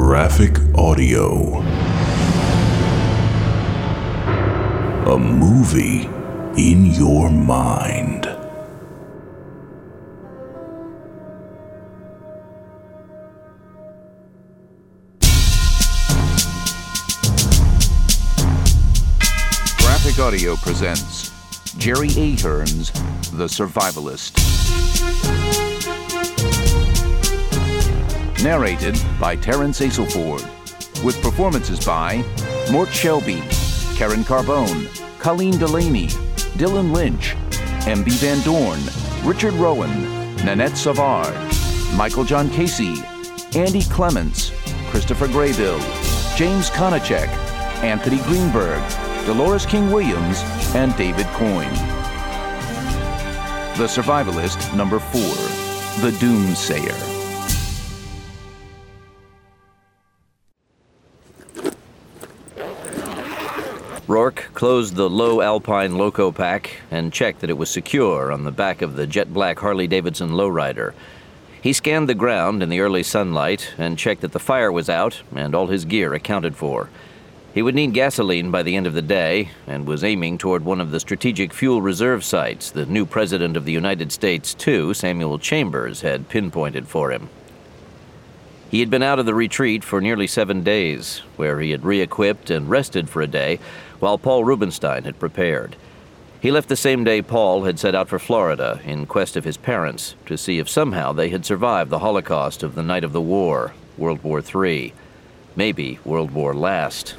Graphic Audio. A movie in your mind. Graphic Audio presents Jerry Ahern's The Survivalist. Narrated by Terrence Aselford, with performances by Mort Shelby, Karen Carbone, Colleen Delaney, Dylan Lynch, M.B. Van Dorn, Richard Rowan, Nanette Savard, Michael John Casey, Andy Clements, Christopher Graybill, James Konachek, Anthony Greenberg, Dolores King Williams, and David Coyne. The Survivalist, number 4, The Doomsayer. Rourke closed the low Alpine Loco pack and checked that it was secure on the back of the jet-black Harley-Davidson lowrider. He scanned the ground in the early sunlight and checked that the fire was out and all his gear accounted for. He would need gasoline by the end of the day and was aiming toward one of the strategic fuel reserve sites the new President of the United States, too, Samuel Chambers, had pinpointed for him. He had been out of the retreat for nearly 7 days, where he had re-equipped and rested for a day while Paul Rubenstein had prepared. He left the same day Paul had set out for Florida in quest of his parents to see if somehow they had survived the Holocaust of the night of the war, World War III, maybe World War Last.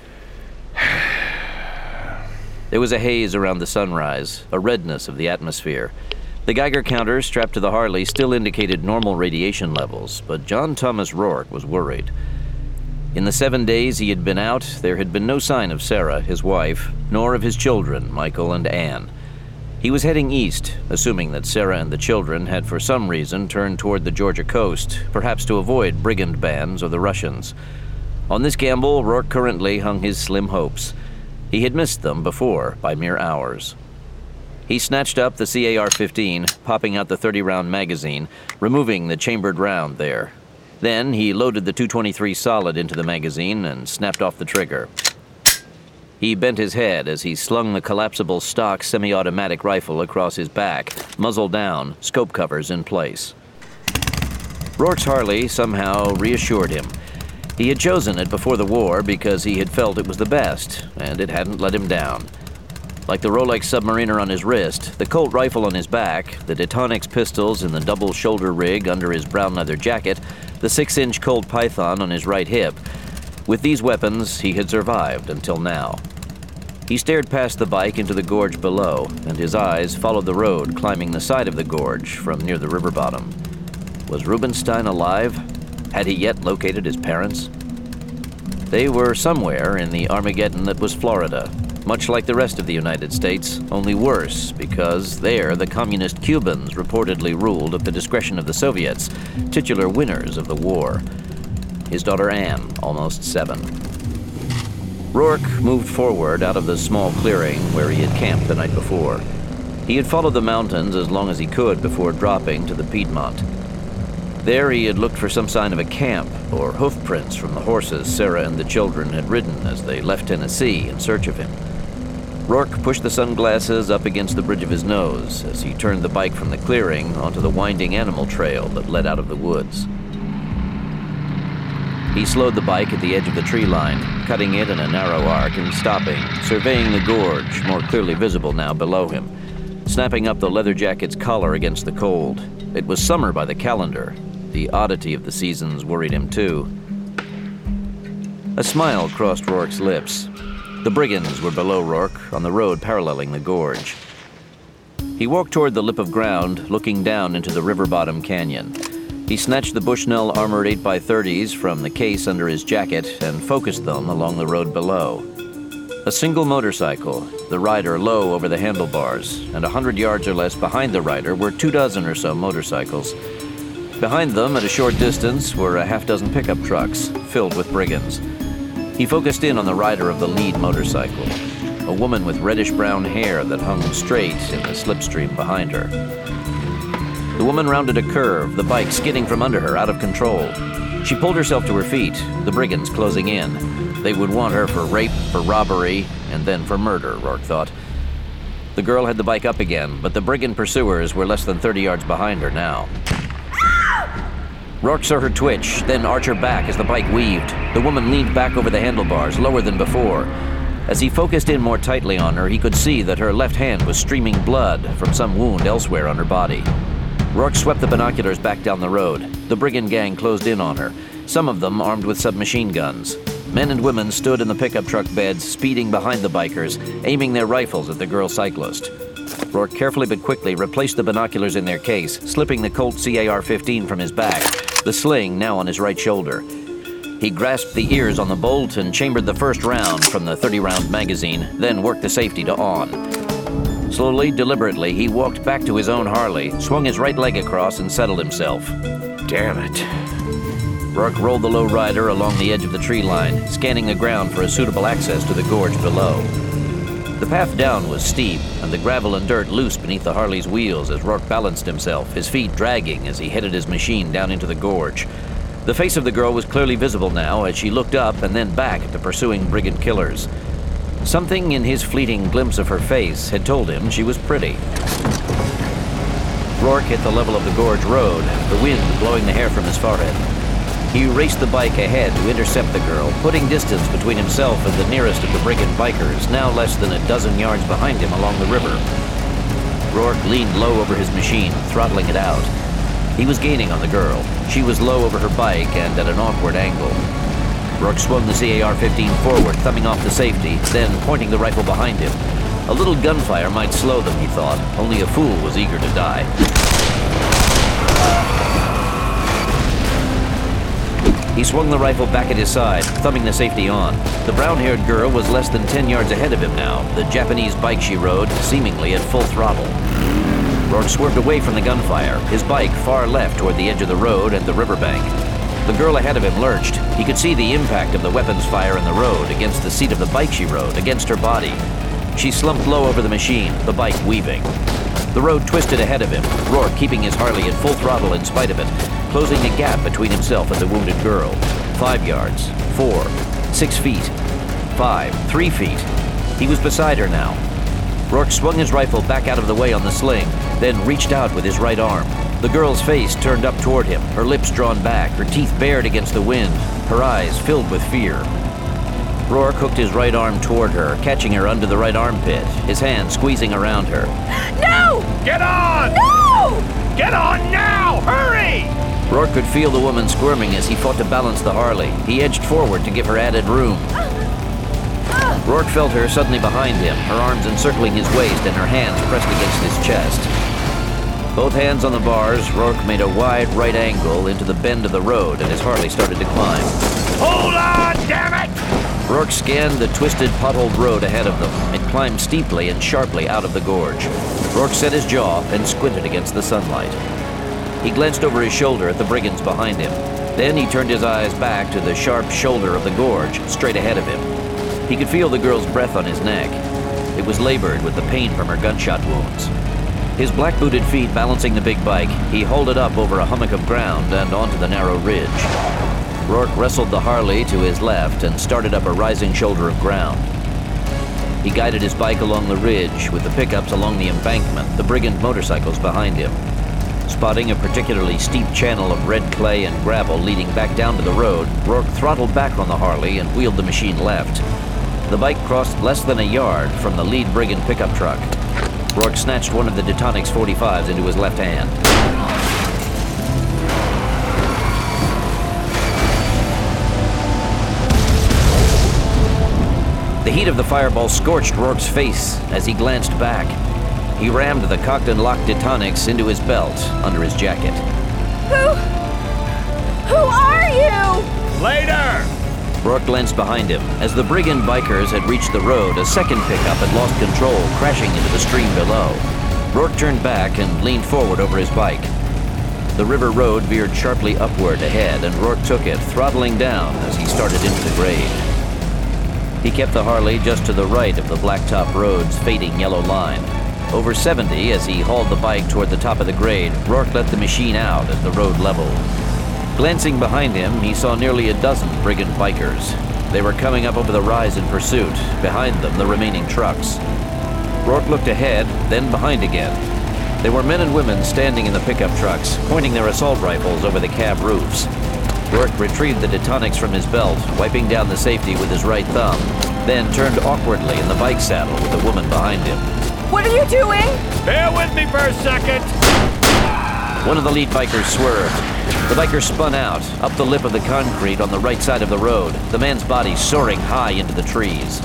There was a haze around the sunrise, a redness of the atmosphere. The Geiger counter strapped to the Harley still indicated normal radiation levels, but John Thomas Rourke was worried. In the 7 days he had been out, there had been no sign of Sarah, his wife, nor of his children, Michael and Anne. He was heading east, assuming that Sarah and the children had for some reason turned toward the Georgia coast, perhaps to avoid brigand bands or the Russians. On this gamble, Rourke currently hung his slim hopes. He had missed them before by mere hours. He snatched up the CAR-15, popping out the 30-round magazine, removing the chambered round there. Then he loaded the .223 solid into the magazine and snapped off the trigger. He bent his head as he slung the collapsible stock semi-automatic rifle across his back, muzzle down, scope covers in place. Rourke's Harley somehow reassured him. He had chosen it before the war because he had felt it was the best, and it hadn't let him down. Like the Rolex Submariner on his wrist, the Colt rifle on his back, the Detonix pistols in the double shoulder rig under his brown leather jacket, the 6-inch Colt Python on his right hip. With these weapons, he had survived until now. He stared past the bike into the gorge below, and his eyes followed the road climbing the side of the gorge from near the river bottom. Was Rubenstein alive? Had he yet located his parents? They were somewhere in the Armageddon that was Florida, much like the rest of the United States, only worse, because there the communist Cubans reportedly ruled at the discretion of the Soviets, titular winners of the war. His daughter Anne, almost 7. Rourke moved forward out of the small clearing where he had camped the night before. He had followed the mountains as long as he could before dropping to the Piedmont. There he had looked for some sign of a camp or hoof prints from the horses Sarah and the children had ridden as they left Tennessee in search of him. Rourke pushed the sunglasses up against the bridge of his nose as he turned the bike from the clearing onto the winding animal trail that led out of the woods. He slowed the bike at the edge of the tree line, cutting it in a narrow arc and stopping, surveying the gorge, more clearly visible now below him, snapping up the leather jacket's collar against the cold. It was summer by the calendar. The oddity of the seasons worried him too. A smile crossed Rourke's lips. The brigands were below Rourke, on the road paralleling the gorge. He walked toward the lip of ground, looking down into the river bottom canyon. He snatched the Bushnell armored 8x30s from the case under his jacket and focused them along the road below. A single motorcycle, the rider low over the handlebars, and 100 yards or less behind the rider were 24 or so motorcycles. Behind them, at a short distance, were a half-dozen pickup trucks filled with brigands. He focused in on the rider of the lead motorcycle, a woman with reddish-brown hair that hung straight in the slipstream behind her. The woman rounded a curve, the bike skidding from under her, out of control. She pulled herself to her feet, the brigands closing in. They would want her for rape, for robbery, and then for murder, Rourke thought. The girl had the bike up again, but the brigand pursuers were less than 30 yards behind her now. Rourke saw her twitch, then arch her back as the bike weaved. The woman leaned back over the handlebars, lower than before. As he focused in more tightly on her, he could see that her left hand was streaming blood from some wound elsewhere on her body. Rourke swept the binoculars back down the road. The brigand gang closed in on her, some of them armed with submachine guns. Men and women stood in the pickup truck beds, speeding behind the bikers, aiming their rifles at the girl cyclist. Rourke carefully but quickly replaced the binoculars in their case, slipping the Colt CAR-15 from his back, the sling now on his right shoulder. He grasped the ears on the bolt and chambered the first round from the 30-round magazine, then worked the safety to on. Slowly, deliberately, he walked back to his own Harley, swung his right leg across, and settled himself. Damn it. Rourke rolled the low rider along the edge of the tree line, scanning the ground for a suitable access to the gorge below. The path down was steep, and the gravel and dirt loose beneath the Harley's wheels as Rourke balanced himself, his feet dragging as he headed his machine down into the gorge. The face of the girl was clearly visible now as she looked up and then back at the pursuing brigand killers. Something in his fleeting glimpse of her face had told him she was pretty. Rourke hit the level of the gorge road, the wind blowing the hair from his forehead. He raced the bike ahead to intercept the girl, putting distance between himself and the nearest of the brigand bikers, now less than a dozen yards behind him along the river. Rourke leaned low over his machine, throttling it out. He was gaining on the girl. She was low over her bike and at an awkward angle. Rourke swung the CAR-15 forward, thumbing off the safety, then pointing the rifle behind him. A little gunfire might slow them, he thought. Only a fool was eager to die. He swung the rifle back at his side, thumbing the safety on. The brown-haired girl was less than 10 yards ahead of him now, the Japanese bike she rode, seemingly at full throttle. Rourke swerved away from the gunfire, his bike far left toward the edge of the road and the riverbank. The girl ahead of him lurched. He could see the impact of the weapons fire in the road against the seat of the bike she rode, against her body. She slumped low over the machine, the bike weaving. The road twisted ahead of him, Rourke keeping his Harley at full throttle in spite of it, closing a gap between himself and the wounded girl. 5 yards, 4, 6 feet, 5, 3 feet. He was beside her now. Rourke swung his rifle back out of the way on the sling, then reached out with his right arm. The girl's face turned up toward him, her lips drawn back, her teeth bared against the wind, her eyes filled with fear. Rourke hooked his right arm toward her, catching her under the right armpit, his hand squeezing around her. No! Get on! No! Get on now! Hurry! Rourke could feel the woman squirming as he fought to balance the Harley. He edged forward to give her added room. Rourke felt her suddenly behind him, her arms encircling his waist and her hands pressed against his chest. Both hands on the bars, Rourke made a wide right angle into the bend of the road and his Harley started to climb. Hold on, damn it! Rourke scanned the twisted, potholed road ahead of them. It climbed steeply and sharply out of the gorge. Rourke set his jaw and squinted against the sunlight. He glanced over his shoulder at the brigands behind him. Then he turned his eyes back to the sharp shoulder of the gorge, straight ahead of him. He could feel the girl's breath on his neck. It was labored with the pain from her gunshot wounds. His black-booted feet balancing the big bike, he hauled it up over a hummock of ground and onto the narrow ridge. Rourke wrestled the Harley to his left and started up a rising shoulder of ground. He guided his bike along the ridge with the pickups along the embankment, the brigand motorcycles behind him. Spotting a particularly steep channel of red clay and gravel leading back down to the road, Rourke throttled back on the Harley and wheeled the machine left. The bike crossed less than a yard from the lead brigand pickup truck. Rourke snatched one of the Detonix 45s into his left hand. The heat of the fireball scorched Rourke's face as he glanced back. He rammed the cocked and locked Detonix into his belt under his jacket. Who are you? Later! Rourke glanced behind him. As the brigand bikers had reached the road, a second pickup had lost control, crashing into the stream below. Rourke turned back and leaned forward over his bike. The river road veered sharply upward ahead, and Rourke took it, throttling down as he started into the grade. He kept the Harley just to the right of the blacktop road's fading yellow line. Over 70, as he hauled the bike toward the top of the grade, Rourke let the machine out as the road leveled. Glancing behind him, he saw nearly a dozen brigand bikers. They were coming up over the rise in pursuit, behind them the remaining trucks. Rourke looked ahead, then behind again. There were men and women standing in the pickup trucks, pointing their assault rifles over the cab roofs. Rourke retrieved the detonics from his belt, wiping down the safety with his right thumb, then turned awkwardly in the bike saddle with the woman behind him. What are you doing? Bear with me for a second. One of the lead bikers swerved. The biker spun out, up the lip of the concrete on the right side of the road, the man's body soaring high into the trees.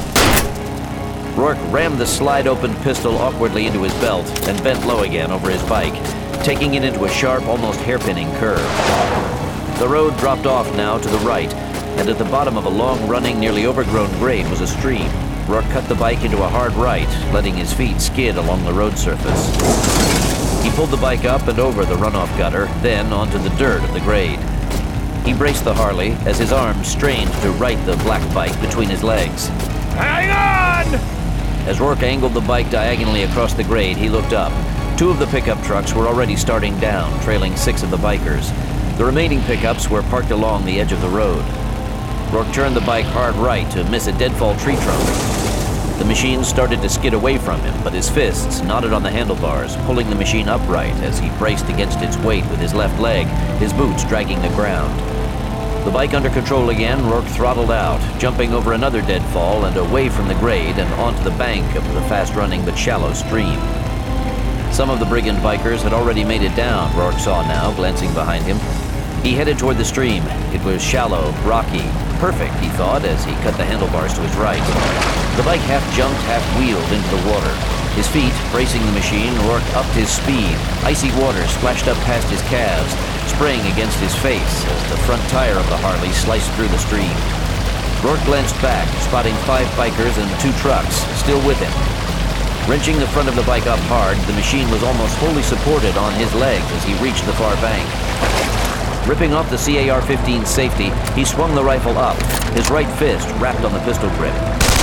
Rourke rammed the slide-open pistol awkwardly into his belt and bent low again over his bike, taking it into a sharp, almost hairpinning curve. The road dropped off now to the right, and at the bottom of a long-running, nearly overgrown grade was a stream. Rourke cut the bike into a hard right, letting his feet skid along the road surface. He pulled the bike up and over the runoff gutter, then onto the dirt of the grade. He braced the Harley as his arms strained to right the black bike between his legs. Hang on! As Rourke angled the bike diagonally across the grade, he looked up. 2 of the pickup trucks were already starting down, trailing 6 of the bikers. The remaining pickups were parked along the edge of the road. Rourke turned the bike hard right to miss a deadfall tree trunk. The machine started to skid away from him, but his fists knotted on the handlebars, pulling the machine upright as he braced against its weight with his left leg, his boots dragging the ground. The bike under control again, Rourke throttled out, jumping over another deadfall and away from the grade and onto the bank of the fast-running but shallow stream. Some of the brigand bikers had already made it down, Rourke saw now, glancing behind him. He headed toward the stream. It was shallow, rocky. Perfect, he thought, as he cut the handlebars to his right. The bike half-jumped, half-wheeled into the water. His feet bracing the machine, Rourke upped his speed. Icy water splashed up past his calves, spraying against his face as the front tire of the Harley sliced through the stream. Rourke glanced back, spotting 5 bikers and 2 trucks, still with him. Wrenching the front of the bike up hard, the machine was almost wholly supported on his legs as he reached the far bank. Ripping off the CAR-15's safety, he swung the rifle up, his right fist wrapped on the pistol grip.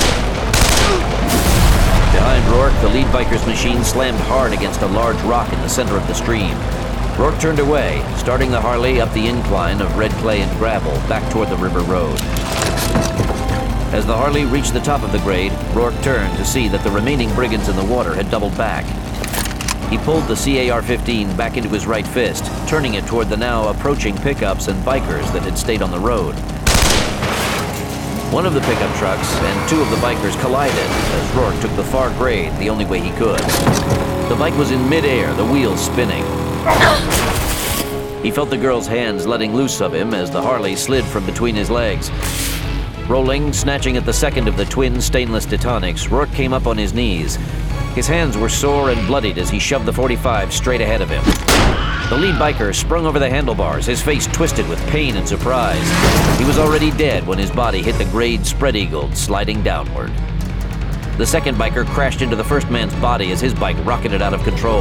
Behind Rourke, the lead biker's machine slammed hard against a large rock in the center of the stream. Rourke turned away, starting the Harley up the incline of red clay and gravel back toward the river road. As the Harley reached the top of the grade, Rourke turned to see that the remaining brigands in the water had doubled back. He pulled the CAR-15 back into his right fist, turning it toward the now approaching pickups and bikers that had stayed on the road. One of the pickup trucks and 2 of the bikers collided as Rourke took the far grade the only way he could. The bike was in midair, the wheels spinning. He felt the girl's hands letting loose of him as the Harley slid from between his legs. Rolling, snatching at the second of the twin stainless detonics, Rourke came up on his knees. His hands were sore and bloodied as he shoved the .45 straight ahead of him. The lead biker sprung over the handlebars, his face twisted with pain and surprise. He was already dead when his body hit the grade spread-eagled, sliding downward. The second biker crashed into the first man's body as his bike rocketed out of control.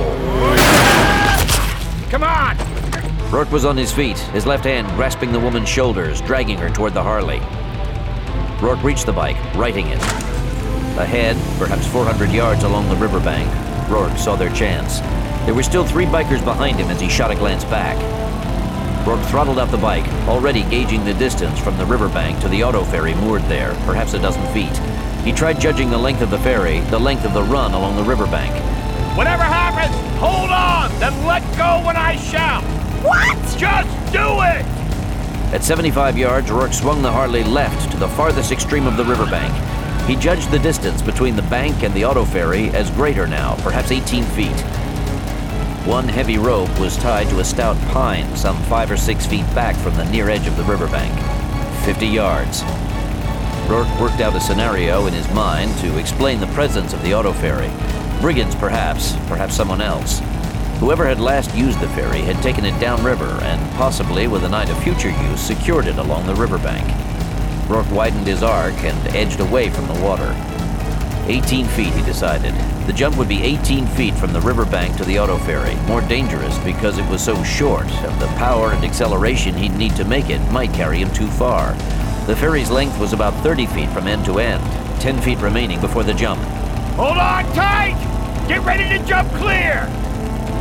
Come on! Rourke was on his feet, his left hand grasping the woman's shoulders, dragging her toward the Harley. Rourke reached the bike, righting it. Ahead, perhaps 400 yards along the riverbank, Rourke saw their chance. There were still 3 bikers behind him as he shot a glance back. Rourke throttled out the bike, already gauging the distance from the riverbank to the auto ferry moored there, perhaps a dozen feet. He tried judging the length of the ferry, the length of the run along the riverbank. Whatever happens, hold on, then let go when I shout. What? Just do it! At 75 yards, Rourke swung the Harley left to the farthest extreme of the riverbank. He judged the distance between the bank and the auto ferry as greater now, perhaps 18 feet. One heavy rope was tied to a stout pine some 5 or 6 feet back from the near edge of the riverbank. 50 yards. Rourke worked out a scenario in his mind to explain the presence of the auto ferry. Brigands, perhaps someone else. Whoever had last used the ferry had taken it downriver and possibly, with an eye to future use, secured it along the riverbank. Rourke widened his arc and edged away from the water. 18 feet, he decided. The jump would be 18 feet from the riverbank to the auto ferry, more dangerous because it was so short, and the power and acceleration he'd need to make it might carry him too far. The ferry's length was about 30 feet from end to end, 10 feet remaining before the jump. Hold on tight! Get ready to jump clear!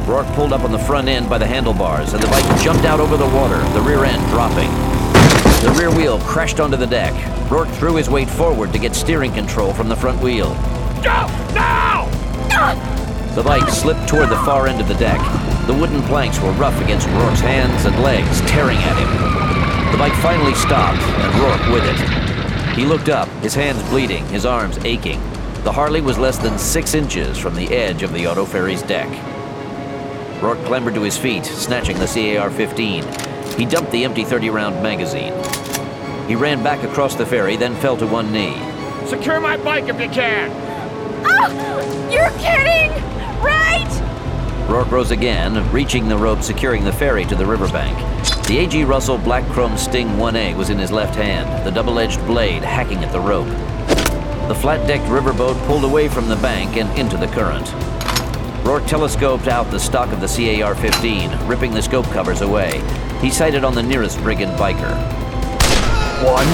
Rourke pulled up on the front end by the handlebars, and the bike jumped out over the water, the rear end dropping. The rear wheel crashed onto the deck. Rourke threw his weight forward to get steering control from the front wheel. Go! Now! The bike slipped toward the far end of the deck. The wooden planks were rough against Rourke's hands and legs, tearing at him. The bike finally stopped, and Rourke with it. He looked up, his hands bleeding, his arms aching. The Harley was less than 6 inches from the edge of the auto ferry's deck. Rourke clambered to his feet, snatching the CAR-15. He dumped the empty 30-round magazine. He ran back across the ferry, then fell to one knee. Secure my bike if you can! Oh, you're kidding! Right? Rourke rose again, reaching the rope securing the ferry to the riverbank. The A.G. Russell Black Chrome Sting 1A was in his left hand, the double-edged blade hacking at the rope. The flat-decked riverboat pulled away from the bank and into the current. Rourke telescoped out the stock of the CAR-15, ripping the scope covers away. He sighted on the nearest brigand biker. 1,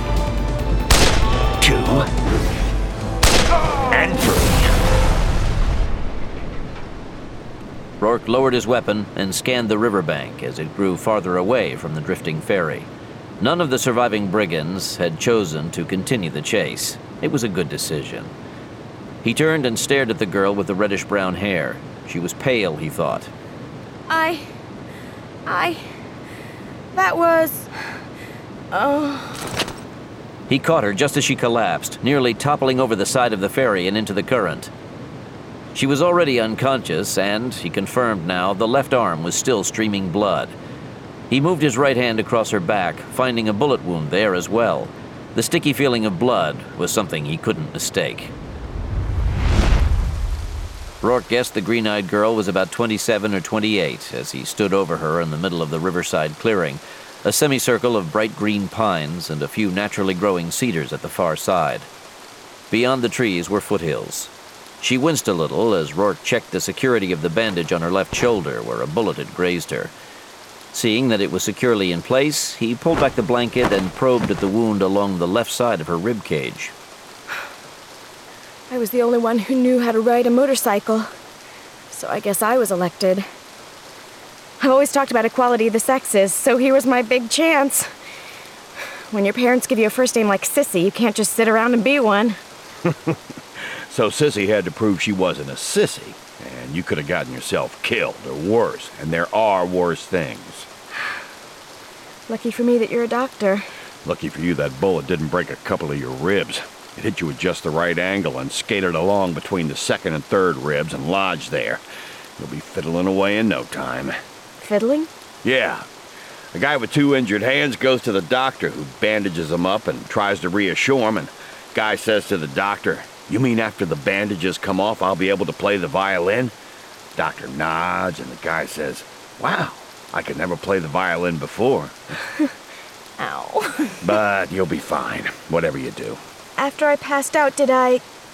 2, and 3. Rourke lowered his weapon and scanned the riverbank as it grew farther away from the drifting ferry. None of the surviving brigands had chosen to continue the chase. It was a good decision. He turned and stared at the girl with the reddish-brown hair. She was pale, he thought. That was... He caught her just as she collapsed, nearly toppling over the side of the ferry and into the current. She was already unconscious, and, he confirmed now, the left arm was still streaming blood. He moved his right hand across her back, finding a bullet wound there as well. The sticky feeling of blood was something he couldn't mistake. Rourke guessed the green-eyed girl was about 27 or 28 as he stood over her in the middle of the riverside clearing, a semicircle of bright green pines and a few naturally growing cedars at the far side. Beyond the trees were foothills. She winced a little as Rourke checked the security of the bandage on her left shoulder where a bullet had grazed her. Seeing that it was securely in place, he pulled back the blanket and probed at the wound along the left side of her rib cage. I was the only one who knew how to ride a motorcycle, so I guess I was elected. I've always talked about equality of the sexes, so here was my big chance. When your parents give you a first name like Sissy, you can't just sit around and be one. So Sissy had to prove she wasn't a sissy, and you could have gotten yourself killed, or worse, and there are worse things. Lucky for me that you're a doctor. Lucky for you that bullet didn't break a couple of your ribs. It hit you at just the right angle and skated along between the second and third ribs and lodged there. You'll be fiddling away in no time. Fiddling? Yeah. A guy with 2 injured hands goes to the doctor, who bandages him up and tries to reassure him, and guy says to the doctor, "You mean after the bandages come off, I'll be able to play the violin?" Doctor nods, and the guy says, "Wow, I could never play the violin before." Ow. But you'll be fine, whatever you do. After I passed out, did I...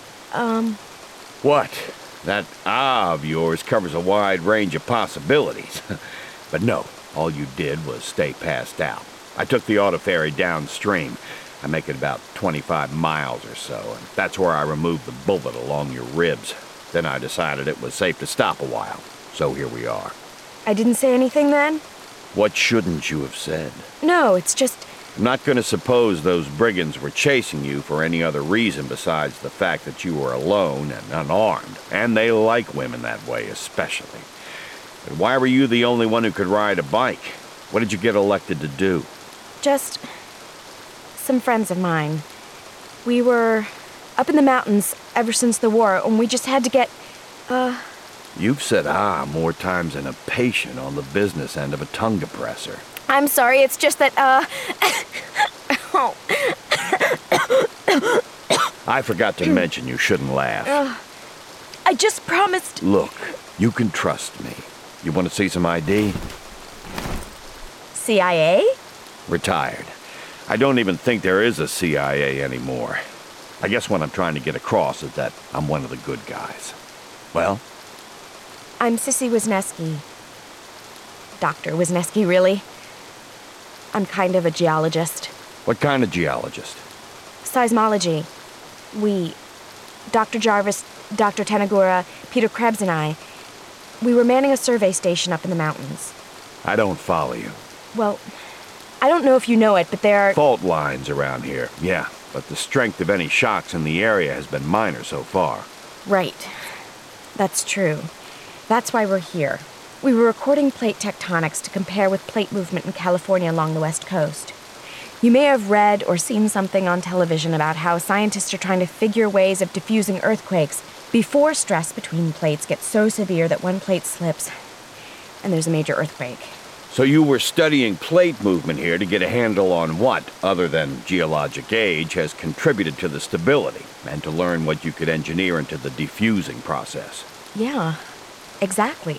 What? That of yours covers a wide range of possibilities. But no, all you did was stay passed out. I took the auto ferry downstream. I make it about 25 miles or so, and that's where I removed the bullet along your ribs. Then I decided it was safe to stop a while, so here we are. I didn't say anything then? What shouldn't you have said? No, it's just... I'm not going to suppose those brigands were chasing you for any other reason besides the fact that you were alone and unarmed, and they like women that way especially. But why were you the only one who could ride a bike? What did you get elected to do? Just... some friends of mine. We were up in the mountains ever since the war, and we just had to get, You've said more times than a patient on the business end of a tongue depressor. I'm sorry, it's just that, I forgot to mention you shouldn't laugh. I just promised... Look, you can trust me. You want to see some ID? CIA? Retired. I don't even think there is a CIA anymore. I guess what I'm trying to get across is that I'm one of the good guys. Well? I'm Sissy Wisniewski. Dr. Wisniewski, really. I'm kind of a geologist. What kind of geologist? Seismology. We, Dr. Jarvis, Dr. Tanagura, Peter Krebs and I, We were manning a survey station up in the mountains. I don't follow you. Well, I don't know if you know it, but there are... Fault lines around here, yeah. But the strength of any shocks in the area has been minor so far. Right. That's true. That's why we're here. We were recording plate tectonics to compare with plate movement in California along the west coast. You may have read or seen something on television about how scientists are trying to figure ways of diffusing earthquakes before stress between plates gets so severe that one plate slips and there's a major earthquake. So you were studying plate movement here to get a handle on what, other than geologic age, has contributed to the stability, and to learn what you could engineer into the diffusing process. Yeah, exactly.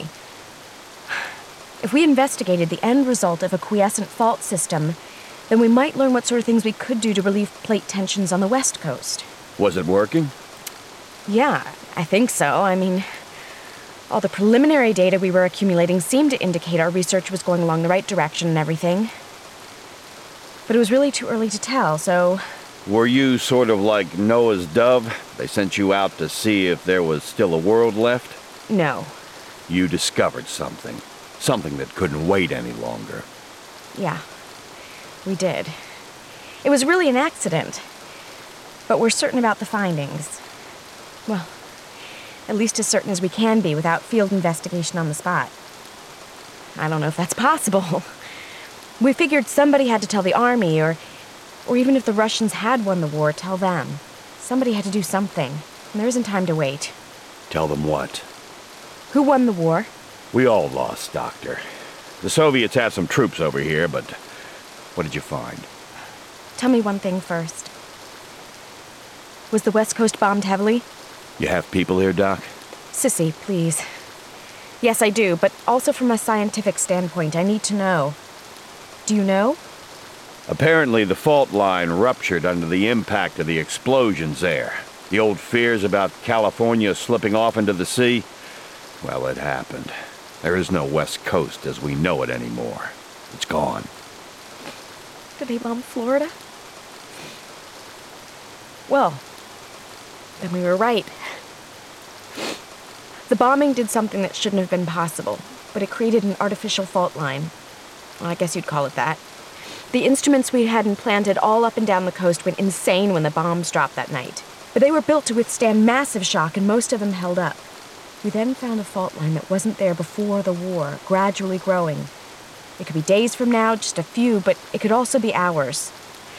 If we investigated the end result of a quiescent fault system, then we might learn what sort of things we could do to relieve plate tensions on the west coast. Was it working? Yeah, I think so. I mean, all the preliminary data we were accumulating seemed to indicate our research was going along the right direction and everything. But it was really too early to tell, so... Were you sort of like Noah's dove? They sent you out to see if there was still a world left? No. You discovered something. Something that couldn't wait any longer. Yeah, we did. It was really an accident. But we're certain about the findings. Well, at least as certain as we can be without field investigation on the spot. I don't know if that's possible. We figured somebody had to tell the army, or even if the Russians had won the war, tell them. Somebody had to do something, and there isn't time to wait. Tell them what? Who won the war? We all lost, Doctor. The Soviets have some troops over here, but what did you find? Tell me one thing first. Was the West Coast bombed heavily? You have people here, Doc? Sissy, please. Yes, I do, but also from a scientific standpoint, I need to know. Do you know? Apparently the fault line ruptured under the impact of the explosions there. The old fears about California slipping off into the sea? Well, it happened. There is no West Coast as we know it anymore. It's gone. Did they bomb Florida? Well, then we were right. The bombing did something that shouldn't have been possible, but it created an artificial fault line. Well, I guess you'd call it that. The instruments we had implanted all up and down the coast went insane when the bombs dropped that night. But they were built to withstand massive shock, and most of them held up. We then found a fault line that wasn't there before the war, gradually growing. It could be days from now, just a few, but it could also be hours.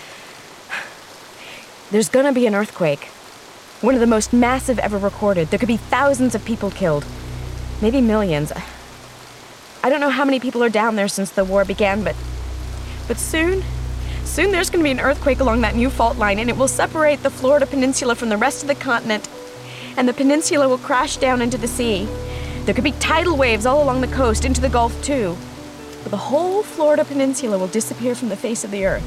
There's gonna be an earthquake. One of the most massive ever recorded. There could be thousands of people killed. Maybe millions. I don't know how many people are down there since the war began, but soon there's gonna be an earthquake along that new fault line, and it will separate the Florida Peninsula from the rest of the continent, and the peninsula will crash down into the sea. There could be tidal waves all along the coast, into the Gulf too. But the whole Florida Peninsula will disappear from the face of the earth.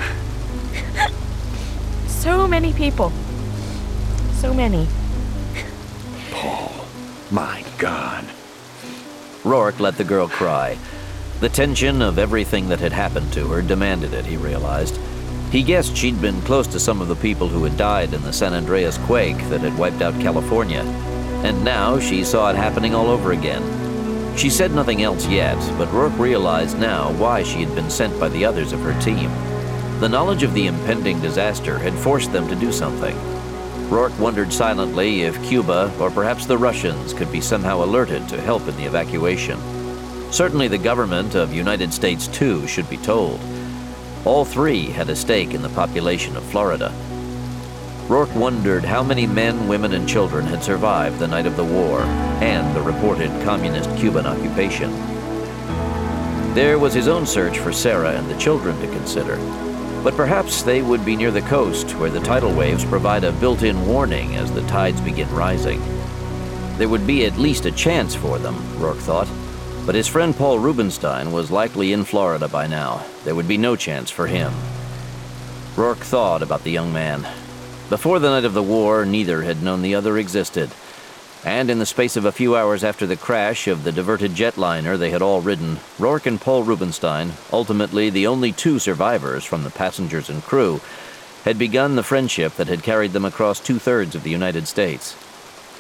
So many people. So many. Paul, my God. Rourke let the girl cry. The tension of everything that had happened to her demanded it, he realized. He guessed she'd been close to some of the people who had died in the San Andreas quake that had wiped out California. And now she saw it happening all over again. She said nothing else yet, but Rourke realized now why she had been sent by the others of her team. The knowledge of the impending disaster had forced them to do something. Rourke wondered silently if Cuba, or perhaps the Russians, could be somehow alerted to help in the evacuation. Certainly the government of United States, too, should be told. All three had a stake in the population of Florida. Rourke wondered how many men, women, and children had survived the night of the war and the reported communist Cuban occupation. There was his own search for Sarah and the children to consider. But perhaps they would be near the coast, where the tidal waves provide a built-in warning as the tides begin rising. There would be at least a chance for them, Rourke thought. But his friend Paul Rubenstein was likely in Florida by now. There would be no chance for him. Rourke thought about the young man. Before the night of the war, neither had known the other existed. And in the space of a few hours after the crash of the diverted jetliner they had all ridden, Rourke and Paul Rubenstein, ultimately the only two survivors from the passengers and crew, had begun the friendship that had carried them across 2/3 of the United States.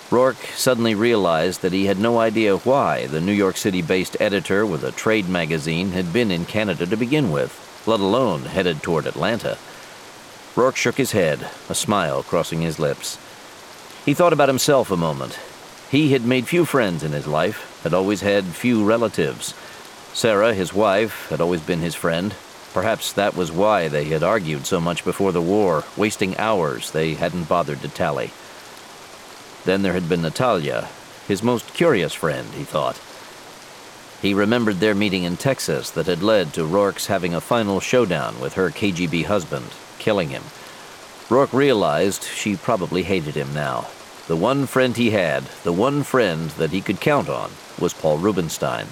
Rourke suddenly realized that he had no idea why the New York City-based editor with a trade magazine had been in Canada to begin with, let alone headed toward Atlanta. Rourke shook his head, a smile crossing his lips. He thought about himself a moment. He had made few friends in his life, had always had few relatives. Sarah, his wife, had always been his friend. Perhaps that was why they had argued so much before the war, wasting hours they hadn't bothered to tally. Then there had been Natalia, his most curious friend, he thought. He remembered their meeting in Texas that had led to Rourke's having a final showdown with her KGB husband, killing him. Rourke realized she probably hated him now. The one friend he had, the one friend that he could count on, was Paul Rubenstein.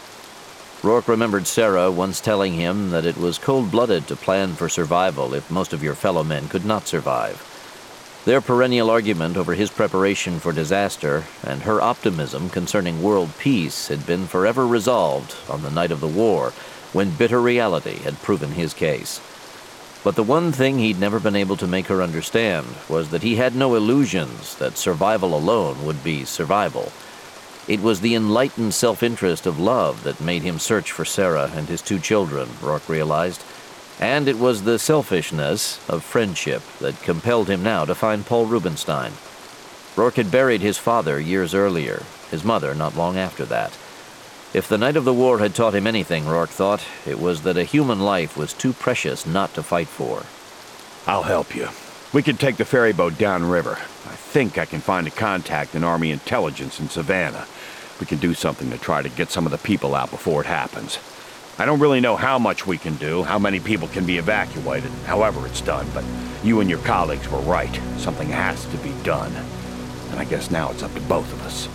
Rourke remembered Sarah once telling him that it was cold-blooded to plan for survival if most of your fellow men could not survive. Their perennial argument over his preparation for disaster and her optimism concerning world peace had been forever resolved on the night of the war, when bitter reality had proven his case. But the one thing he'd never been able to make her understand was that he had no illusions that survival alone would be survival. It was the enlightened self-interest of love that made him search for Sarah and his 2 children, Rourke realized. And it was the selfishness of friendship that compelled him now to find Paul Rubenstein. Rourke had buried his father years earlier, his mother not long after that. If the night of the war had taught him anything, Rourke thought, it was that a human life was too precious not to fight for. I'll help you. We can take the ferry boat downriver. I think I can find a contact in Army intelligence in Savannah. We can do something to try to get some of the people out before it happens. I don't really know how much we can do, how many people can be evacuated, however it's done, but you and your colleagues were right. Something has to be done. And I guess now it's up to both of us.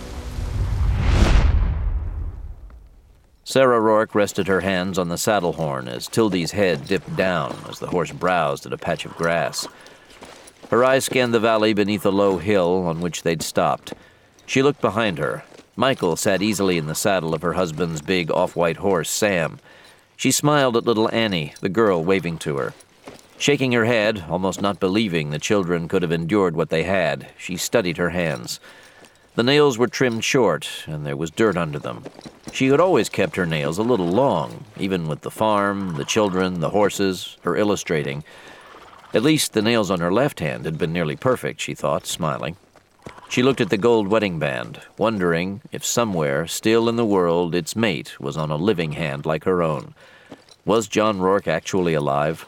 Sarah Rourke rested her hands on the saddle horn as Tildy's head dipped down as the horse browsed at a patch of grass. Her eyes scanned the valley beneath a low hill on which they'd stopped. She looked behind her. Michael sat easily in the saddle of her husband's big off-white horse, Sam. She smiled at little Annie, the girl waving to her. Shaking her head, almost not believing the children could have endured what they had, she studied her hands. The nails were trimmed short, and there was dirt under them. She had always kept her nails a little long, even with the farm, the children, the horses, her illustrating. At least the nails on her left hand had been nearly perfect, she thought, smiling. She looked at the gold wedding band, wondering if somewhere, still in the world, its mate was on a living hand like her own. Was John Rourke actually alive?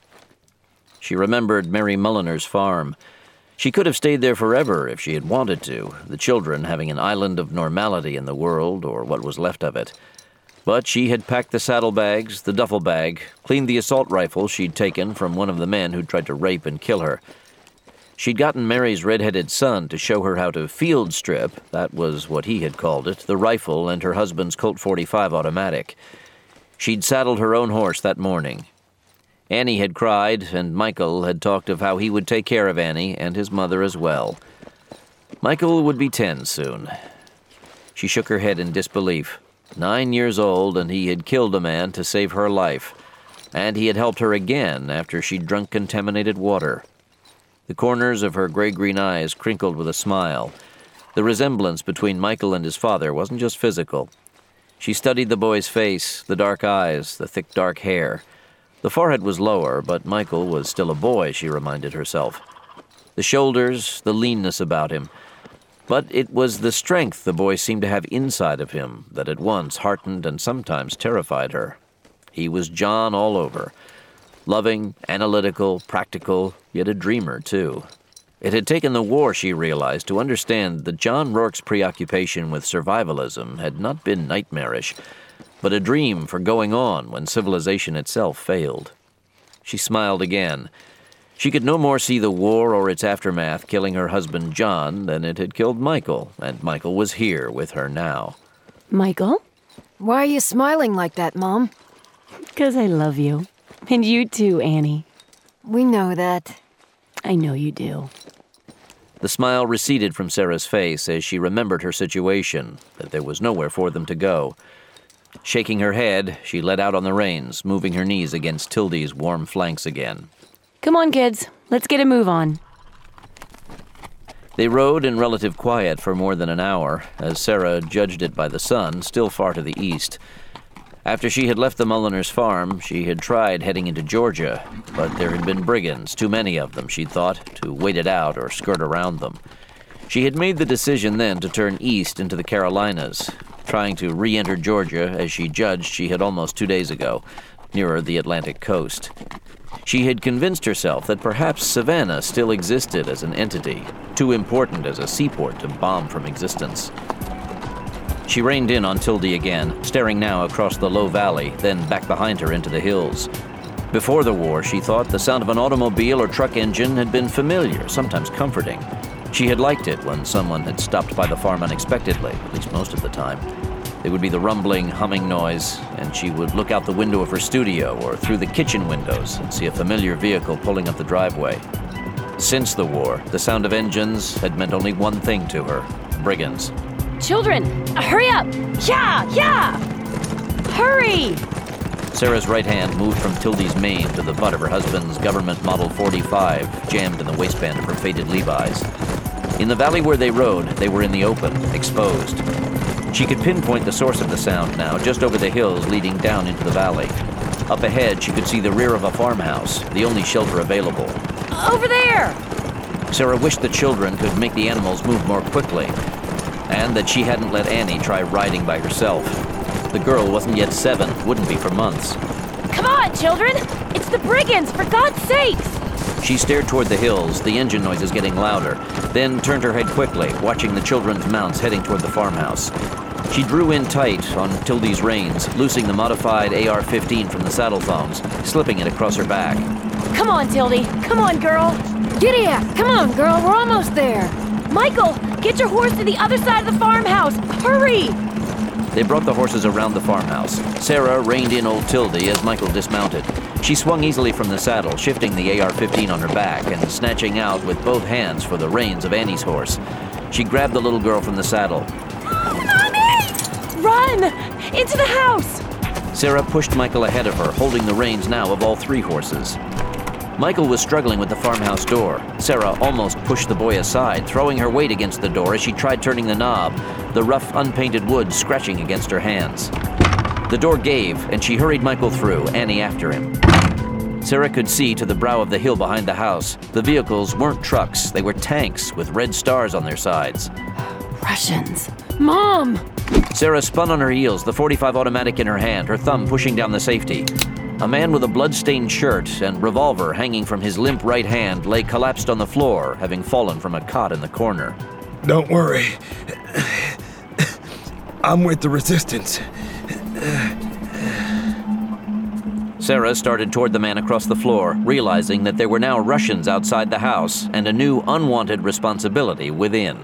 She remembered Mary Mulliner's farm. She could have stayed there forever if she had wanted to, the children having an island of normality in the world, or what was left of it. But she had packed the saddlebags, the duffel bag, cleaned the assault rifle she'd taken from one of the men who'd tried to rape and kill her. She'd gotten Mary's red-headed son to show her how to field strip, that was what he had called it, the rifle and her husband's Colt .45 automatic. She'd saddled her own horse that morning. Annie had cried, and Michael had talked of how he would take care of Annie and his mother as well. Michael would be 10 soon. She shook her head in disbelief. 9 years old, and he had killed a man to save her life. And he had helped her again after she'd drunk contaminated water. The corners of her gray-green eyes crinkled with a smile. The resemblance between Michael and his father wasn't just physical. She studied the boy's face, the dark eyes, the thick dark hair. The forehead was lower, but Michael was still a boy, she reminded herself. The shoulders, the leanness about him. But it was the strength the boy seemed to have inside of him that at once heartened and sometimes terrified her. He was John all over. Loving, analytical, practical, yet a dreamer, too. It had taken the war, she realized, to understand that John Rourke's preoccupation with survivalism had not been nightmarish, but a dream for going on when civilization itself failed. She smiled again. She could no more see the war or its aftermath killing her husband John than it had killed Michael, and Michael was here with her now. Michael? Why are you smiling like that, Mom? 'Cause I love you. And you too, Annie. We know that. I know you do. The smile receded from Sarah's face as she remembered her situation, that there was nowhere for them to go. Shaking her head, she let out on the reins, moving her knees against Tildy's warm flanks again. Come on, kids. Let's get a move on. They rode in relative quiet for more than an hour, as Sarah judged it by the sun, still far to the east. After she had left the Mulliners' farm, she had tried heading into Georgia, but there had been brigands, too many of them, she'd thought, to wait it out or skirt around them. She had made the decision then to turn east into the Carolinas, trying to re-enter Georgia as she judged she had almost 2 days ago, nearer the Atlantic coast. She had convinced herself that perhaps Savannah still existed as an entity, too important as a seaport to bomb from existence. She reined in on Tildy again, staring now across the low valley, then back behind her into the hills. Before the war, she thought the sound of an automobile or truck engine had been familiar, sometimes comforting. She had liked it when someone had stopped by the farm unexpectedly, at least most of the time. There would be the rumbling, humming noise, and she would look out the window of her studio or through the kitchen windows and see a familiar vehicle pulling up the driveway. Since the war, the sound of engines had meant only one thing to her: brigands. Children, hurry up! Yeah! Hurry! Sarah's right hand moved from Tildy's mane to the butt of her husband's government Model 45, jammed in the waistband of her faded Levi's. In the valley where they rode, they were in the open, exposed. She could pinpoint the source of the sound now, just over the hills leading down into the valley. Up ahead, she could see the rear of a farmhouse, the only shelter available. Over there! Sarah wished the children could make the animals move more quickly, and that she hadn't let Annie try riding by herself. The girl wasn't yet 7, wouldn't be for months. Come on, children! It's the brigands, for God's sakes! She stared toward the hills, the engine noises getting louder, then turned her head quickly, watching the children's mounts heading toward the farmhouse. She drew in tight on Tildy's reins, loosing the modified AR-15 from the saddle thongs, slipping it across her back. Come on, Tildy! Come on, girl! Giddy up! Come on, girl, we're almost there! Michael, get your horse to the other side of the farmhouse! Hurry! They brought the horses around the farmhouse. Sarah reined in old Tildy as Michael dismounted. She swung easily from the saddle, shifting the AR-15 on her back and snatching out with both hands for the reins of Annie's horse. She grabbed the little girl from the saddle. Mommy! Run! Into the house! Sarah pushed Michael ahead of her, holding the reins now of all 3 horses. Michael was struggling with the farmhouse door. Sarah almost pushed the boy aside, throwing her weight against the door as she tried turning the knob, the rough, unpainted wood scratching against her hands. The door gave, and she hurried Michael through, Annie after him. Sarah could see to the brow of the hill behind the house. The vehicles weren't trucks, they were tanks with red stars on their sides. Russians. Mom! Sarah spun on her heels, the .45 automatic in her hand, her thumb pushing down the safety. A man with a blood-stained shirt and revolver hanging from his limp right hand lay collapsed on the floor, having fallen from a cot in the corner. Don't worry. I'm with the resistance. Sarah started toward the man across the floor, realizing that there were now Russians outside the house and a new unwanted responsibility within.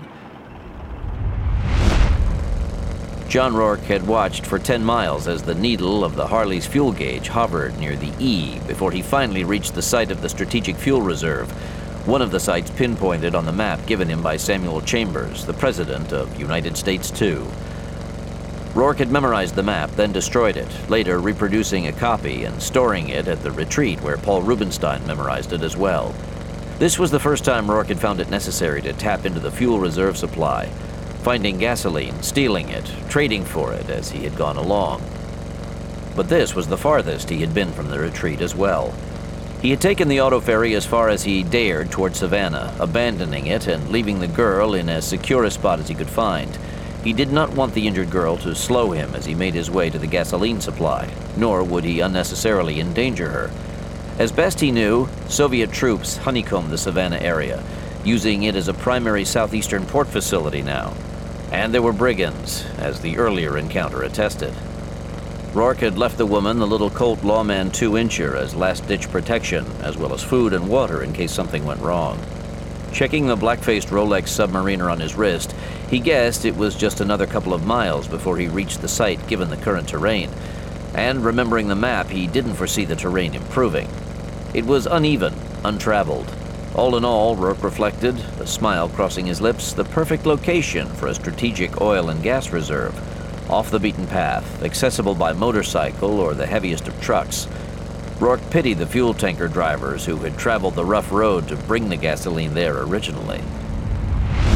John Rourke had watched for 10 miles as the needle of the Harley's fuel gauge hovered near the E before he finally reached the site of the Strategic Fuel Reserve, one of the sites pinpointed on the map given him by Samuel Chambers, the president of United States II. Rourke had memorized the map, then destroyed it, later reproducing a copy and storing it at the retreat where Paul Rubenstein memorized it as well. This was the first time Rourke had found it necessary to tap into the fuel reserve supply, finding gasoline, stealing it, trading for it as he had gone along. But this was the farthest he had been from the retreat as well. He had taken the auto ferry as far as he dared toward Savannah, abandoning it and leaving the girl in as secure a spot as he could find. He did not want the injured girl to slow him as he made his way to the gasoline supply, nor would he unnecessarily endanger her. As best he knew, Soviet troops honeycombed the Savannah area, using it as a primary southeastern port facility now. And there were brigands, as the earlier encounter attested. Rourke had left the woman the little Colt Lawman 2-incher as last-ditch protection, as well as food and water in case something went wrong. Checking the black-faced Rolex Submariner on his wrist, he guessed it was just another couple of miles before he reached the site given the current terrain. And remembering the map, he didn't foresee the terrain improving. It was uneven, untraveled. All in all, Rourke reflected, a smile crossing his lips, the perfect location for a strategic oil and gas reserve. Off the beaten path, accessible by motorcycle or the heaviest of trucks. Rourke pitied the fuel tanker drivers who had traveled the rough road to bring the gasoline there originally.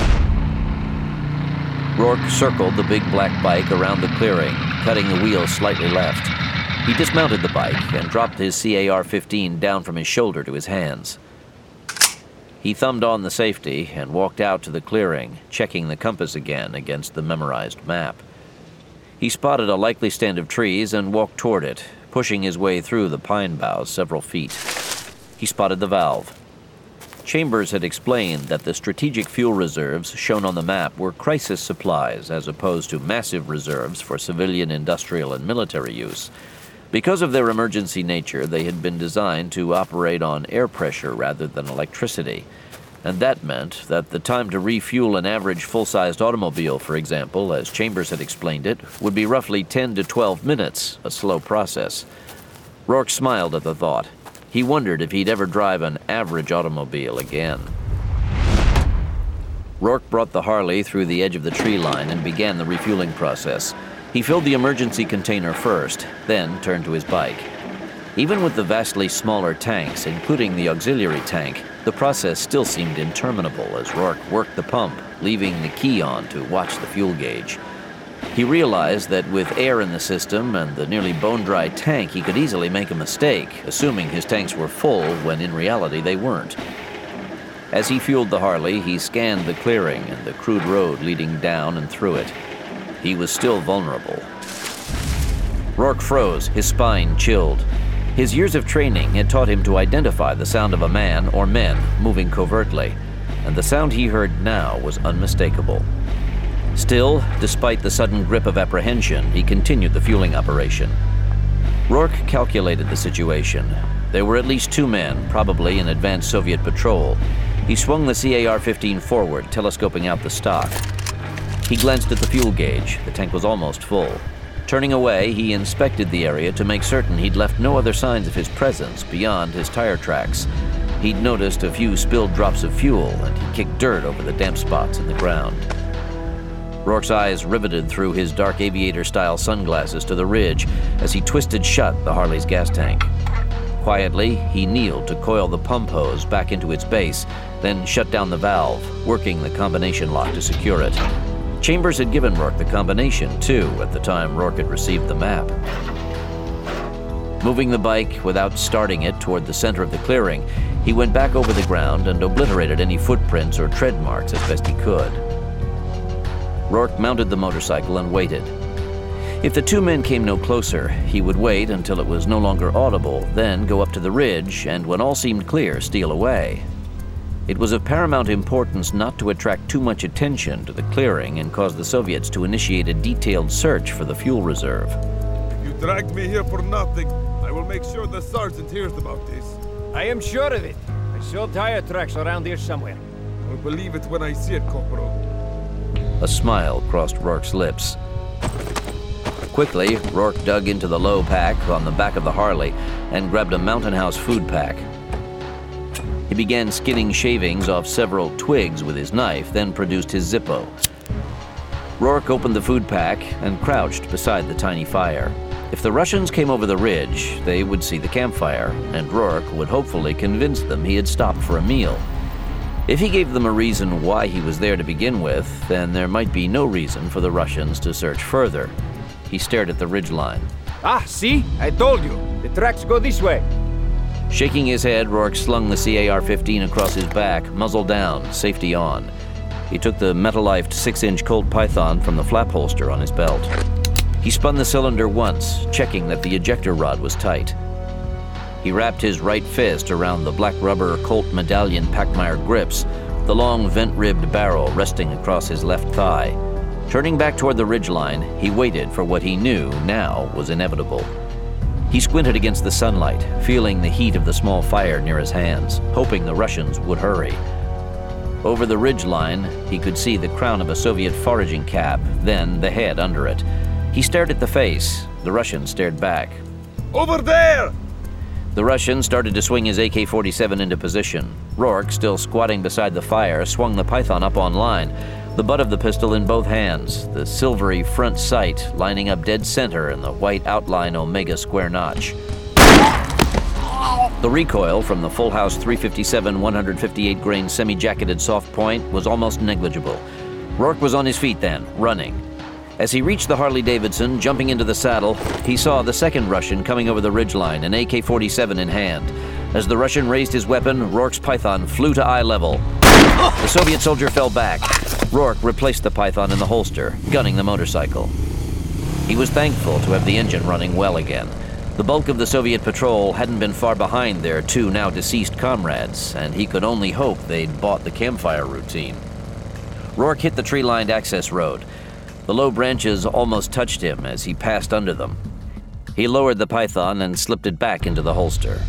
Rourke circled the big black bike around the clearing, cutting the wheels slightly left. He dismounted the bike and dropped his CAR-15 down from his shoulder to his hands. He thumbed on the safety and walked out to the clearing, checking the compass again against the memorized map. He spotted a likely stand of trees and walked toward it, pushing his way through the pine boughs several feet. He spotted the valve. Chambers had explained that the strategic fuel reserves shown on the map were crisis supplies as opposed to massive reserves for civilian, industrial, and military use. Because of their emergency nature, they had been designed to operate on air pressure rather than electricity. And that meant that the time to refuel an average full-sized automobile, for example, as Chambers had explained it, would be roughly 10 to 12 minutes, a slow process. Rourke smiled at the thought. He wondered if he'd ever drive an average automobile again. Rourke brought the Harley through the edge of the tree line and began the refueling process. He filled the emergency container first, then turned to his bike. Even with the vastly smaller tanks, including the auxiliary tank, the process still seemed interminable as Rourke worked the pump, leaving the key on to watch the fuel gauge. He realized that with air in the system and the nearly bone-dry tank, he could easily make a mistake, assuming his tanks were full when in reality they weren't. As he fueled the Harley, he scanned the clearing and the crude road leading down and through it. He was still vulnerable. Rourke froze, his spine chilled. His years of training had taught him to identify the sound of a man or men moving covertly, and the sound he heard now was unmistakable. Still, despite the sudden grip of apprehension, he continued the fueling operation. Rourke calculated the situation. There were at least 2 men, probably an advanced Soviet patrol. He swung the CAR-15 forward, telescoping out the stock. He glanced at the fuel gauge. The tank was almost full. Turning away, he inspected the area to make certain he'd left no other signs of his presence beyond his tire tracks. He'd noticed a few spilled drops of fuel, and he kicked dirt over the damp spots in the ground. Rourke's eyes riveted through his dark aviator-style sunglasses to the ridge as he twisted shut the Harley's gas tank. Quietly, he kneeled to coil the pump hose back into its base, then shut down the valve, working the combination lock to secure it. Chambers had given Rourke the combination, too, at the time Rourke had received the map. Moving the bike without starting it toward the center of the clearing, he went back over the ground and obliterated any footprints or tread marks as best he could. Rourke mounted the motorcycle and waited. If the 2 men came no closer, he would wait until it was no longer audible, then go up to the ridge, and when all seemed clear, steal away. It was of paramount importance not to attract too much attention to the clearing and cause the Soviets to initiate a detailed search for the fuel reserve. You dragged me here for nothing. I will make sure the sergeant hears about this. I am sure of it. I saw tire tracks around here somewhere. I will believe it when I see it, Corporal. A smile crossed Rourke's lips. Quickly, Rourke dug into the low pack on the back of the Harley and grabbed a Mountain House food pack. He began skinning shavings off several twigs with his knife, then produced his Zippo. Rourke opened the food pack and crouched beside the tiny fire. If the Russians came over the ridge, they would see the campfire, and Rourke would hopefully convince them he had stopped for a meal. If he gave them a reason why he was there to begin with, then there might be no reason for the Russians to search further. He stared at the ridgeline. Ah, see? I told you. The tracks go this way. Shaking his head, Rourke slung the CAR-15 across his back, muzzle down, safety on. He took the metal-lifed 6-inch Colt Python from the flap holster on his belt. He spun the cylinder once, checking that the ejector rod was tight. He wrapped his right fist around the black rubber Colt Medallion Pachmayr grips, the long vent-ribbed barrel resting across his left thigh. Turning back toward the ridgeline, he waited for what he knew now was inevitable. He squinted against the sunlight, feeling the heat of the small fire near his hands, hoping the Russians would hurry. Over the ridgeline, he could see the crown of a Soviet foraging cap, then the head under it. He stared at the face. The Russian stared back. Over there! The Russian started to swing his AK-47 into position. Rourke, still squatting beside the fire, swung the Python up on line, the butt of the pistol in both hands, the silvery front sight lining up dead center in the white outline Omega square notch. The recoil from the Full House 357 158 grain semi-jacketed soft point was almost negligible. Rourke was on his feet then, running. As he reached the Harley-Davidson, jumping into the saddle, he saw the second Russian coming over the ridgeline, an AK-47 in hand. As the Russian raised his weapon, Rourke's Python flew to eye level. The Soviet soldier fell back. Rourke replaced the Python in the holster, gunning the motorcycle. He was thankful to have the engine running well again. The bulk of the Soviet patrol hadn't been far behind their two now deceased comrades, and he could only hope they'd bought the campfire routine. Rourke hit the tree-lined access road. The low branches almost touched him as he passed under them. He lowered the Python and slipped it back into the holster.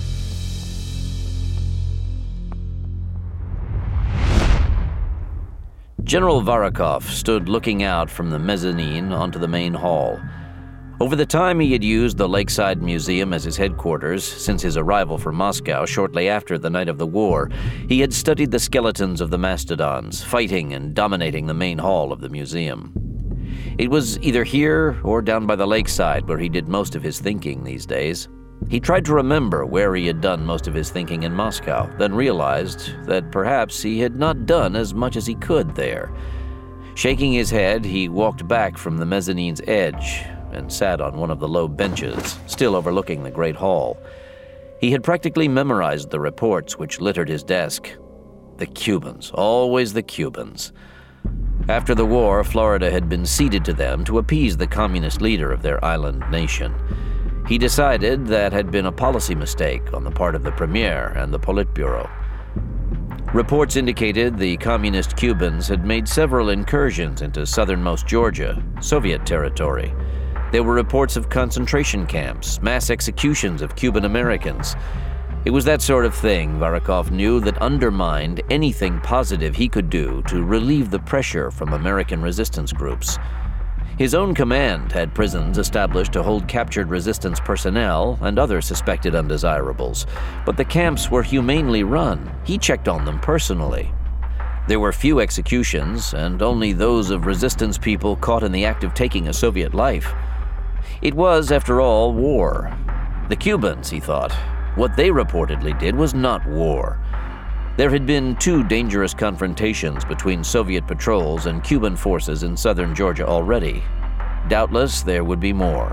General Varakov stood looking out from the mezzanine onto the main hall. Over the time he had used the Lakeside Museum as his headquarters since his arrival from Moscow shortly after the night of the war, he had studied the skeletons of the mastodons, fighting and dominating the main hall of the museum. It was either here or down by the lakeside where he did most of his thinking these days. He tried to remember where he had done most of his thinking in Moscow, then realized that perhaps he had not done as much as he could there. Shaking his head, he walked back from the mezzanine's edge and sat on one of the low benches, still overlooking the great hall. He had practically memorized the reports which littered his desk. The Cubans, always the Cubans. After the war, Florida had been ceded to them to appease the communist leader of their island nation. He decided that had been a policy mistake on the part of the Premier and the Politburo. Reports indicated the communist Cubans had made several incursions into southernmost Georgia, Soviet territory. There were reports of concentration camps, mass executions of Cuban Americans. It was that sort of thing, Varakov knew, that undermined anything positive he could do to relieve the pressure from American resistance groups. His own command had prisons established to hold captured resistance personnel and other suspected undesirables, but the camps were humanely run. He checked on them personally. There were few executions, and only those of resistance people caught in the act of taking a Soviet life. It was, after all, war. The Cubans, he thought, what they reportedly did was not war. There had been 2 dangerous confrontations between Soviet patrols and Cuban forces in southern Georgia already. Doubtless there would be more.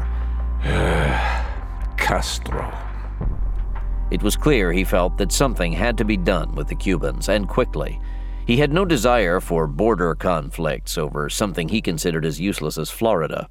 Castro. It was clear, he felt, that something had to be done with the Cubans, and quickly. He had no desire for border conflicts over something he considered as useless as Florida.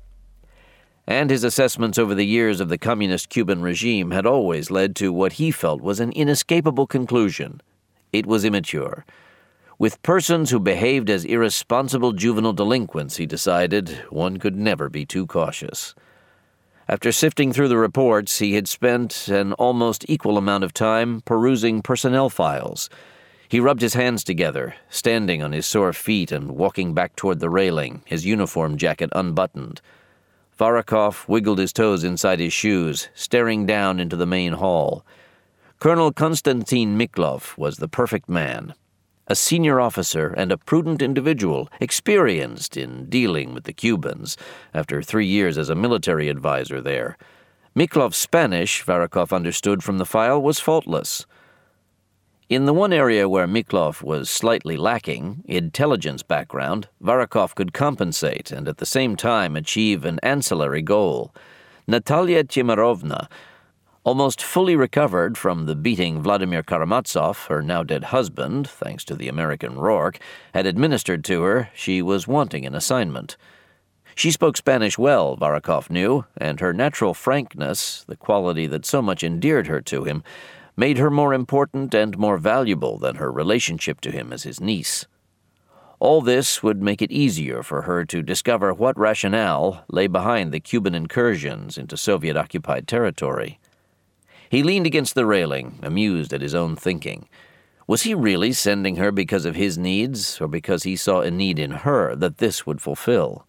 And his assessments over the years of the communist Cuban regime had always led to what he felt was an inescapable conclusion. It was immature. With persons who behaved as irresponsible juvenile delinquents, he decided, one could never be too cautious. After sifting through the reports, he had spent an almost equal amount of time perusing personnel files. He rubbed his hands together, standing on his sore feet and walking back toward the railing, his uniform jacket unbuttoned. Varakov wiggled his toes inside his shoes, staring down into the main hall. Colonel Konstantin Miklov was the perfect man. A senior officer and a prudent individual, experienced in dealing with the Cubans, after 3 years as a military advisor there. Miklov's Spanish, Varakov understood from the file, was faultless. In the one area where Miklov was slightly lacking, intelligence background, Varakov could compensate and at the same time achieve an ancillary goal. Natalia Timarovna, almost fully recovered from the beating Vladimir Karamazov, her now-dead husband, thanks to the American Rourke, had administered to her, she was wanting an assignment. She spoke Spanish well, Varakov knew, and her natural frankness, the quality that so much endeared her to him, made her more important and more valuable than her relationship to him as his niece. All this would make it easier for her to discover what rationale lay behind the Cuban incursions into Soviet-occupied territory. He leaned against the railing, amused at his own thinking. Was he really sending her because of his needs, or because he saw a need in her that this would fulfill?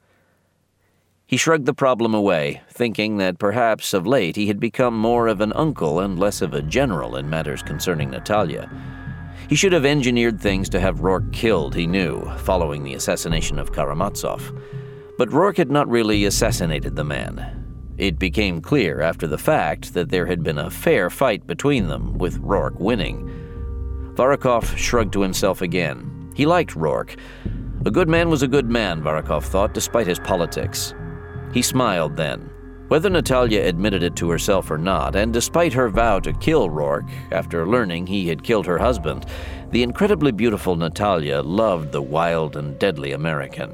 He shrugged the problem away, thinking that perhaps of late he had become more of an uncle and less of a general in matters concerning Natalia. He should have engineered things to have Rourke killed, he knew, following the assassination of Karamazov. But Rourke had not really assassinated the man. It became clear after the fact that there had been a fair fight between them, with Rourke winning. Varakov shrugged to himself again. He liked Rourke. A good man was a good man, Varakov thought, despite his politics. He smiled then. Whether Natalia admitted it to herself or not, and despite her vow to kill Rourke after learning he had killed her husband, the incredibly beautiful Natalia loved the wild and deadly American.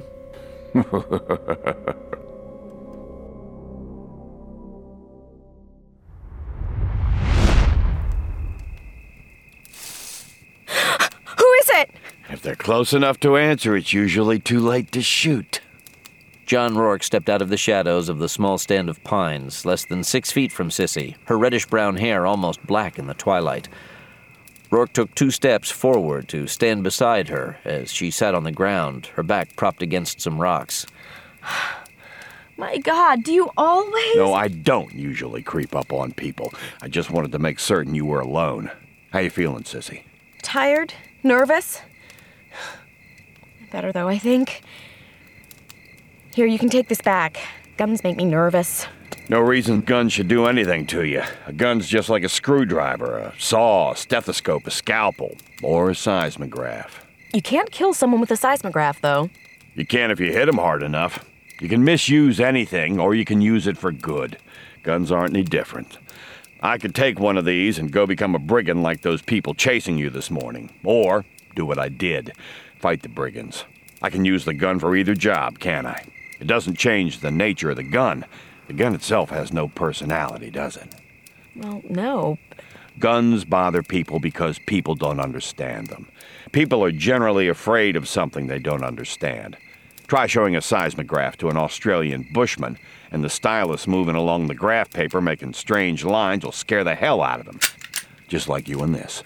If they're close enough to answer, it's usually too late to shoot. John Rourke stepped out of the shadows of the small stand of pines, less than 6 feet from Sissy, her reddish-brown hair almost black in the twilight. Rourke took 2 steps forward to stand beside her as she sat on the ground, her back propped against some rocks. My God, do you always? No, I don't usually creep up on people. I just wanted to make certain you were alone. How you feeling, Sissy? Tired? Nervous? Better, though, I think. Here, you can take this back. Guns make me nervous. No reason guns should do anything to you. A gun's just like a screwdriver, a saw, a stethoscope, a scalpel, or a seismograph. You can't kill someone with a seismograph, though. You can if you hit them hard enough. You can misuse anything, or you can use it for good. Guns aren't any different. I could take one of these and go become a brigand like those people chasing you this morning. Or do what I did. Fight the brigands. I can use the gun for either job, can't I? It doesn't change the nature of the gun. The gun itself has no personality, does it? Well, no. Guns bother people because people don't understand them. People are generally afraid of something they don't understand. Try showing a seismograph to an Australian bushman, and the stylus moving along the graph paper making strange lines will scare the hell out of them. Just like you and this.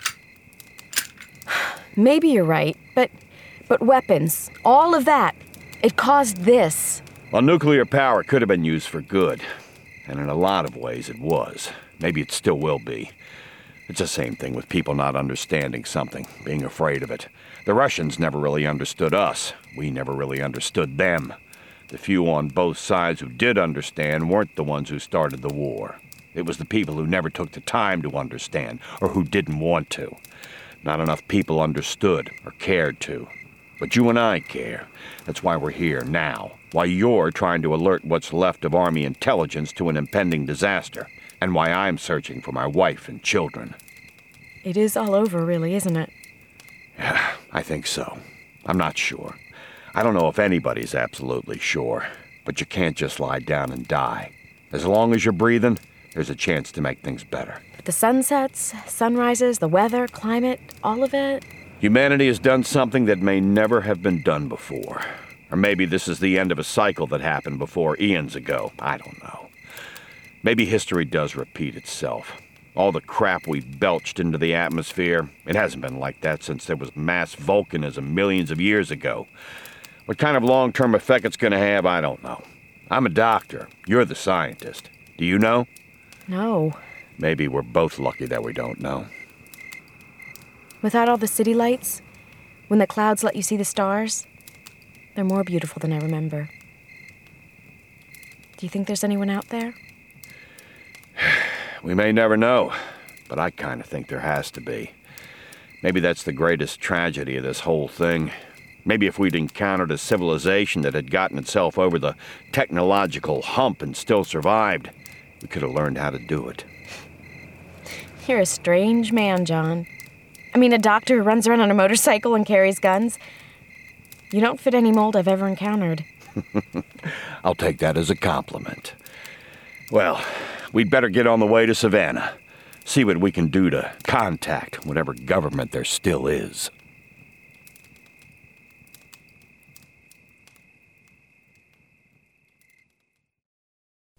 Maybe you're right, but weapons, all of that, it caused this. Well, nuclear power could have been used for good, and in a lot of ways it was. Maybe it still will be. It's the same thing with people not understanding something, being afraid of it. The Russians never really understood us. We never really understood them. The few on both sides who did understand weren't the ones who started the war. It was the people who never took the time to understand, or who didn't want to. Not enough people understood or cared to. But you and I care. That's why we're here now. Why you're trying to alert what's left of Army intelligence to an impending disaster. And why I'm searching for my wife and children. It is all over, really, isn't it? Yeah, I think so. I'm not sure. I don't know if anybody's absolutely sure. But you can't just lie down and die. As long as you're breathing, there's a chance to make things better. The sunsets, sunrises, the weather, climate, all of it. Humanity has done something that may never have been done before. Or maybe this is the end of a cycle that happened before eons ago. I don't know. Maybe history does repeat itself. All the crap we've belched into the atmosphere, it hasn't been like that since there was mass volcanism millions of years ago. What kind of long-term effect it's going to have, I don't know. I'm a doctor. You're the scientist. Do you know? No. Maybe we're both lucky that we don't know. Without all the city lights, when the clouds let you see the stars, they're more beautiful than I remember. Do you think there's anyone out there? We may never know, but I kind of think there has to be. Maybe that's the greatest tragedy of this whole thing. Maybe if we'd encountered a civilization that had gotten itself over the technological hump and still survived, we could have learned how to do it. You're a strange man, John. I mean, a doctor who runs around on a motorcycle and carries guns. You don't fit any mold I've ever encountered. I'll take that as a compliment. Well, we'd better get on the way to Savannah. See what we can do to contact whatever government there still is.